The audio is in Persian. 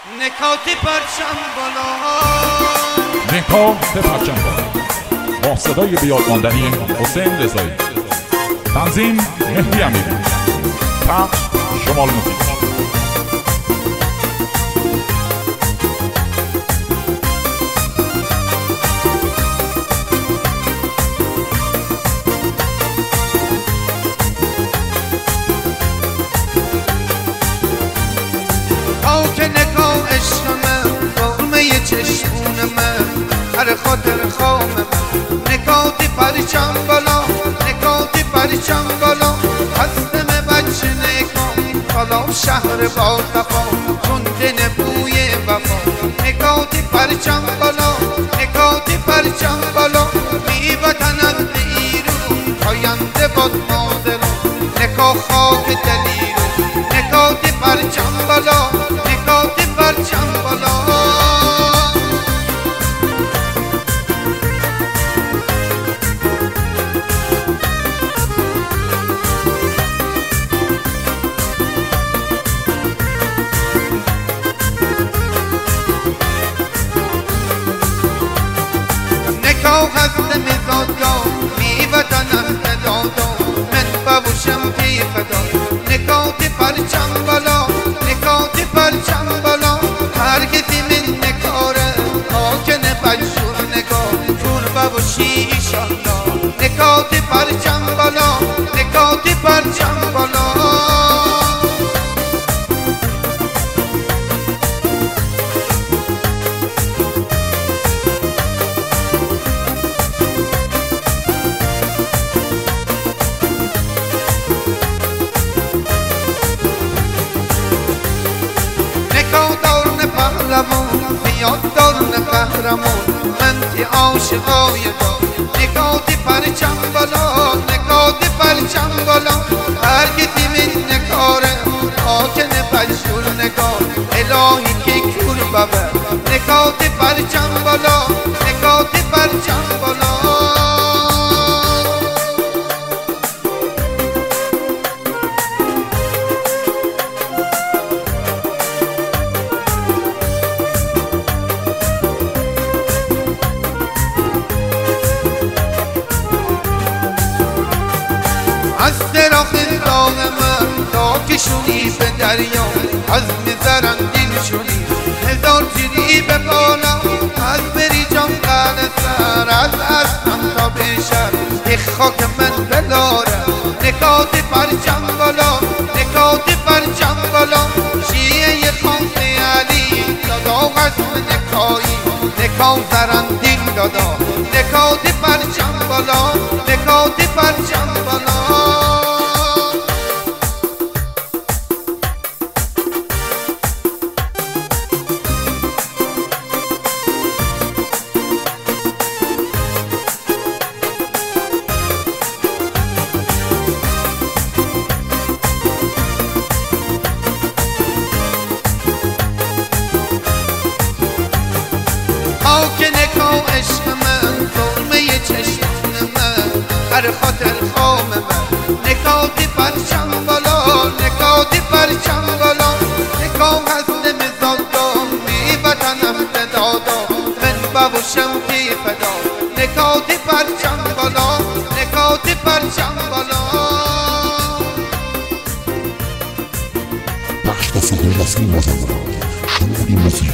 نکات پرچم بالا، نکات پرچم بالا با صدای بیاد ماندنی حسین رضایی، تنظیم مهدی امیری، پخش شمال موسیقی. چشمون من هر خاطر خام من نکاتی پرچم بالا، نکاتی پرچم بالا، هستم بچه نکام حالا شهر با تفا تنده نبوی وفا. نکاتی پرچم بالا، نکاتی پرچم بالا، می وطنم ایرو پاینده باد مادرم نکا خاک دلیرو. نکاتی پرچم بالا، نکاتی پرچم بالا. هستم زادا می وطنم دادا من بابوشم پی فدا. نکات پرچم بالا، نکات پرچم بالا، هر کسی من نکاره آکن بجور نگاه چون بابوشی ایشالله. نکات پرچم بالا، نکات پرچم بالا. بیاد دارن قهرمون من تی عاشقای دار. نکاتی پرچم بالا، نکاتی پرچم بالا، هر کسی من نکاره آکن بجور نگاه الهی که کور ببر. نکاتی پرچم بالا، نکاتی پرچم بالا. از دراخ داغ من تا کشونی به دریا از میزرندین شونی هزار جیری به بالا. از بری جام قل سر از اصلا تا بشر یک خاک من بلاره. نکات پرچم بالا، نکات پرچم بالا، شیعه خانس علی دادا قسم نکایی نکام زرندین دادا. نکات پرچم بالا، نکات پرچم بالا. عشق من سرمه چشمون من هر خاطر خام من. نکاتی پرچم بالا، نکاتی پرچم بالا، نکام هستم زادا می وطنم دادا من بابوشم پی فدا. نکاتی پرچم بالا، نکاتی پرچم بالا. بخش تصویر رسمی مازندران شمالی موسیقی